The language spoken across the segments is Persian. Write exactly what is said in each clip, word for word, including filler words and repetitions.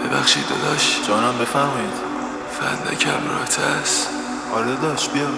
ببخشید داداش. جانم بفرمایید. فندکم راحت است؟ آره داداش بیا.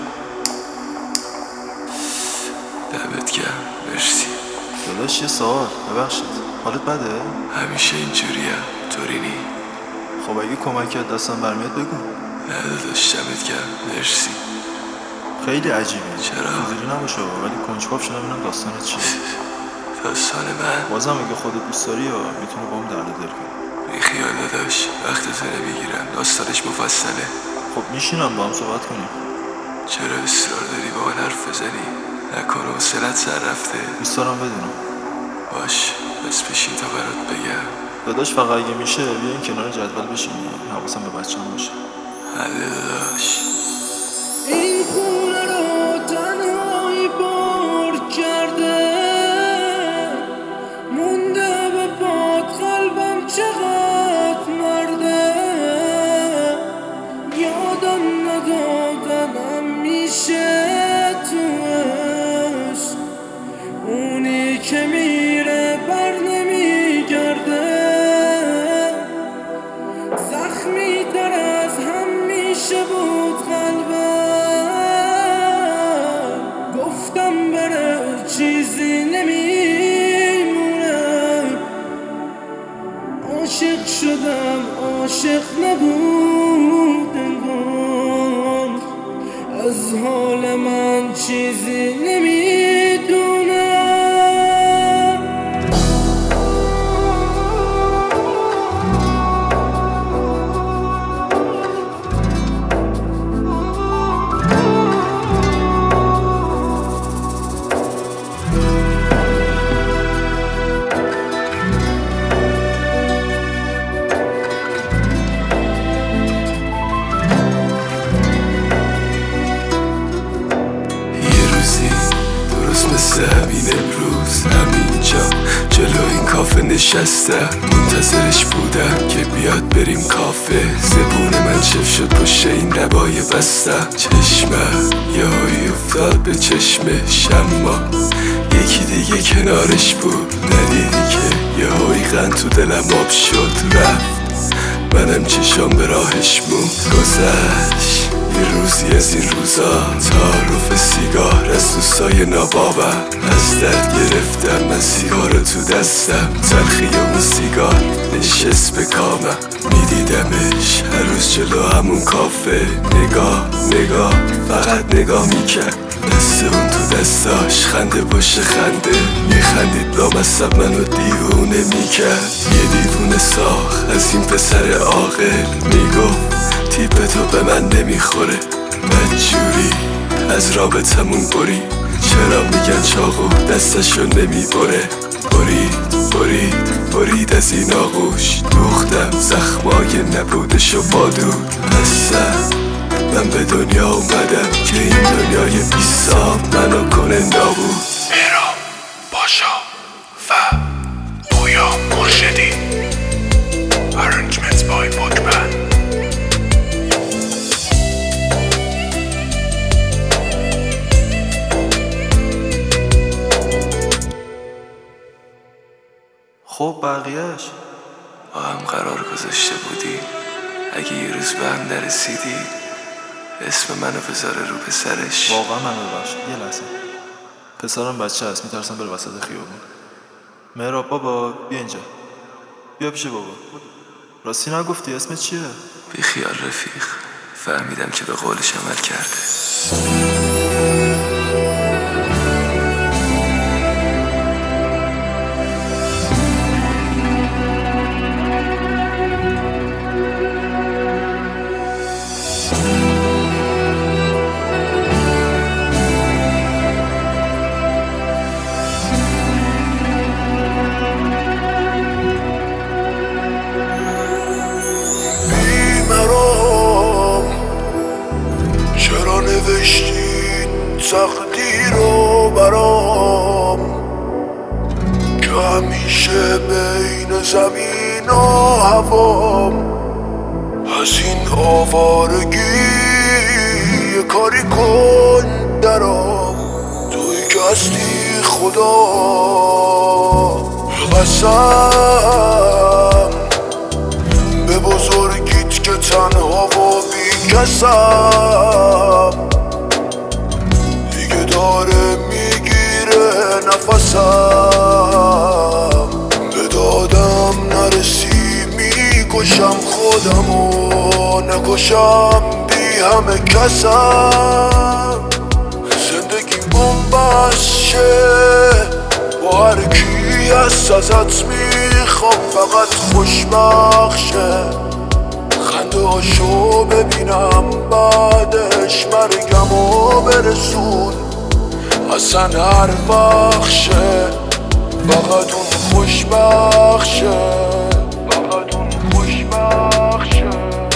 دمت گرم، مرسی. داداش یه سوال، ببخشید حالت بده؟ همیشه اینجوریم، طوری نی؟ خب اگه کمکت دستم برمیاد بگو. نه داداش دمت گرم، مرسی. خیلی عجیبی. چرا؟ خیلی نباشه ولی کنجکاو شدم ببینم داستانت چیه. داستان من بازم اگه خودت دوست داری یا میتونی باهم درد دل کنی. بی خیال داداش، وقتت نمیگیرم، داستانش مفصله. خب میشینم با هم صحبت کنیم. چرا اصرار داری با من حرف بزنی؟ نکنه حوصله‌ت سر رفته؟ دوست دارم بدونم. باش، بس بشین تا برات بگم. داداش فقط اگه میشه بیاین کنار جدول بشینی، حواسم به بچه‌م باشه. حله داداش. این خونه رو تنهایی بار کرده، مونده به باد قلبم چقدر مرده. یادم ندادنم میشه توش، اونی که میره بر نمیگرده. زخمی در از همیشه بود قلبم، گفتم بره چیزی نمیمونه. عاشق شدم عاشق نبود انگار، از حال من چیزی نمیدونه. مثل همین امروز همینجا جلو این کافه نشستم، منتظرش بودم که بیاد بریم کافه. زبون من چف شد پشت این لبای بستم، چشمم یه هایی افتاد به چشمش، اما یکی دیگه کنارش بود. ندیدی که یه هایی قند تو دلم آب شد رفت، منم چشام به راهش موند. گذشت یه روزی از این روزا، تعارف سیگار از دوستای نابابم. از درد گرفتم من سیگار تو دستم، تلخی اون سیگار نشست به کامم. میدیدمش هر روز جلو همون کافه، نگاه نگاه فقط نگاه میکرد. دست اون تو دستاش خنده باشه خنده، میخندید لامصب منو دیوونه میکرد. یه دیوونه ساخت از این پسر عاقل، میگفت تیپ تو به من نمیخوره. بدجوری از رابطمون بری، چرا میگن چاقو دستشو نمیبره. برید برید برید از این آغوش، دوختم زخمای نبودشو بادود. هستم من به دنیا اومدم که این دنیای بی صاحب منو کنه نابود. مهراب پاشا و بویا مرشدی. Arrangements by Bookman. خب بقیهش با هم قرار گذاشته بودیم اگه یه روز به هم نرسیدی اسم منو بذاره رو پسرش. واقعا من ببخش. یه لحظه، پسرم بچه هست، میترسم بره وسط خیابون. مهراب بابا بیا اینجا، بیا پیش بابا. راستی نگفتی اسمت چیه؟ بی خیال رفیق، فهمیدم که به قولش عمل کرده. تقدیر رو برام که همیشه بین زمین و هوام، از این آوارگی یه کاری کن درام. توی که هستی خدا قسم، به کسم دیگه داره میگیره نفسم، به دادم نرسی میکشم خودمو، نکشم بی همه کسم. زندگی بومبست شه با هر کی هست ازت میخوام فقط خوشبخت شه، خنده هاشو ببینم بعدش مرگمو برسون، اصلا هر وقت شه فقط اون خوشبخت شه، فقط اون خوشبخت شه.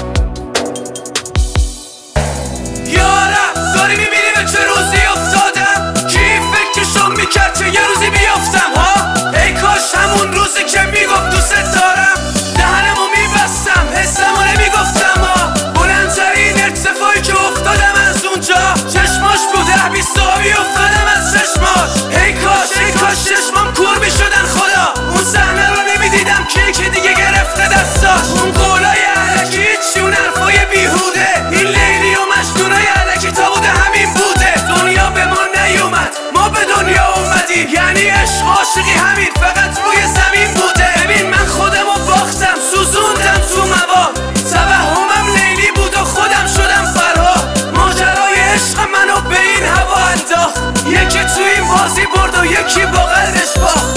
یارم داری میبینی به چه روزی افتادم، کی فکرشو میکرد که یه روزی بیافتم ها. ای کاش همون روزی که میگفت دوست دارم دهنمو میبستم حسمو نمیگفتم ها. بلندترین ارتفاعی که افتادم از اونجا چشماش بود ده بیست آبی افتادم از چشماش. ای کاش ای کاش چشمام کور میشدن خدا، اون صحنه رو نمیدیدم که یکی دیگه گرفته دستاش. اون قولای علکی هیچی، اون حرفای بیهوده، این لیلی و مجنونای علکی تا بوده همین بوده. دنیا به ما نیومد ما به دنیا اومدیم، یعنی عشق عاشقی همین فقط روی زمین بوده. ببین من خودمو باختم سوزوندم تو مواد، توهمم لیلی بود و خودم شدم فرهاد. ماجرای عشق منو به این هوا انداخت، یکی تو این بازی برد و یکی با قلبش باخت.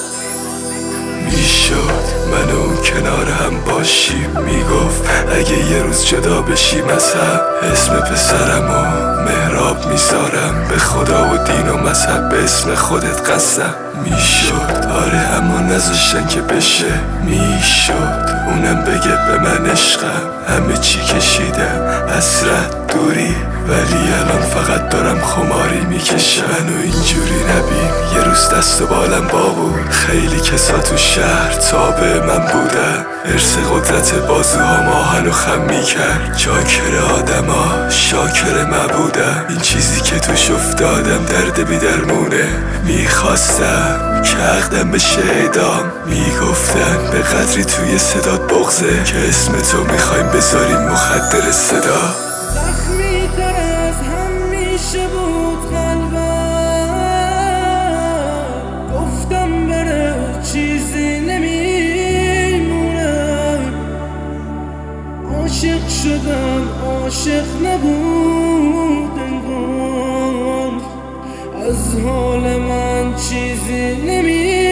میشد من اون کنار هم باشیم، میگفت اگه یه روز جدا بشیم از هم، اسم پسرمو مهراب میذارم، به خدا و دین و مذهب به اسم خودت قسم. میشد آره اما نذاشتن که بشه، میشد اونم بگه به من عشقم، همه چی کشیدم حسرت دوری، ولی الان فقط دارم خماری میکشم. منو اینجوری نبین، یه روز دست و بالم با بود، خیلی کسا تو شهر تابع من بودن، ارث قدرت بازوها آهن و خم میکرد. چاکر آدما شاکر مبودم، این چیزی که توش افتادم درد بی درمونه. میخواستم که عقدم بشه اعدام، میگفتن به قدری توی صدات بغزه که اسم تو میخوایم بذاریم مخدر صدا. زخمی تر از همیشه بود قلبم، گفتم بره چیزی نمیمونه. عاشق شدم عاشق نبود انگار، از حال من چیزی نمیمونه.